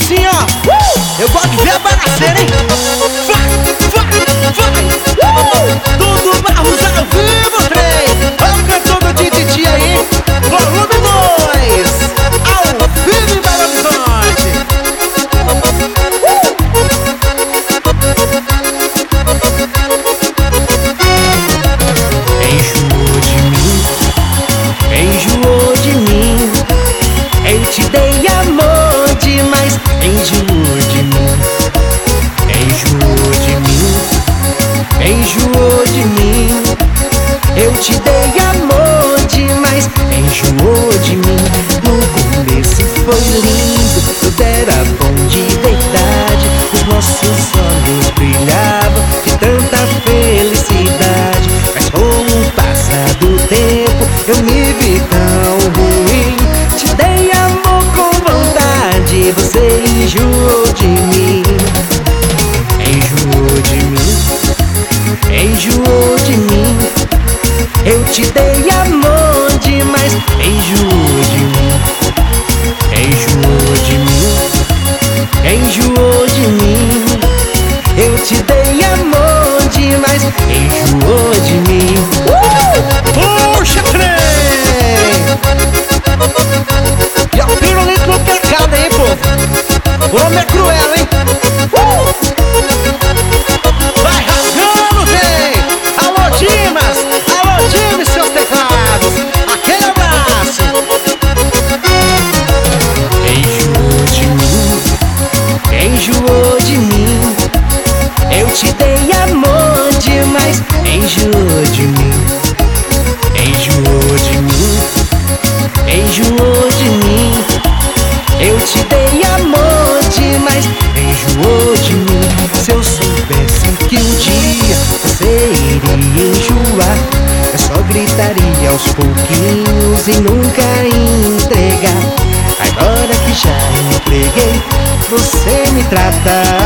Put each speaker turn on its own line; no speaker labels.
assim, ó. Eu gosto de ver a bagaceira, hein? Vai! Dudu Barros ao vivo, trem. Olha o cantor do Tititi aí. Volume 2. Ao vivo em Belo Horizonte.
Enjoou de mim. Eu te dei amor demais. Enjoou de mim. Enjoou de mim. Enjoou de mim. Eu te dei amor demais. Enjoou de mim. No começo foi lindo, tudo era bom de verdade. Os nossos olhos brilhavam de tanta felicidade. Mas com o passar do tempo eu me vi tão ruim. Te dei amor com vontade, você enjoou de mim. Enjoou de mim. Enjoou de mim. Eu te dei amor demais. Enjoou de mim. Enjoou de mim. Enjoou de mim. Eu te dei amor demais. Enjoou de mim.
Puxa, trem! E o pirulito no pecado, hein, povo? O homem é cruel, hein? Vai rasgando, trem! Alô, Dimas! Alô, Dimas, seus teclados! Aquele abraço!
Enjoou de mim. Enjoou de mim. Eu te dei amor demais. Enjoou de mim. Enjoou de mim. Enjoou de mim. Eu te dei amor demais. Enjoou de mim. Se eu soubesse que um dia você iria enjoar, eu só gritaria aos pouquinhos e nunca entregar. Agora que já entreguei, você me trata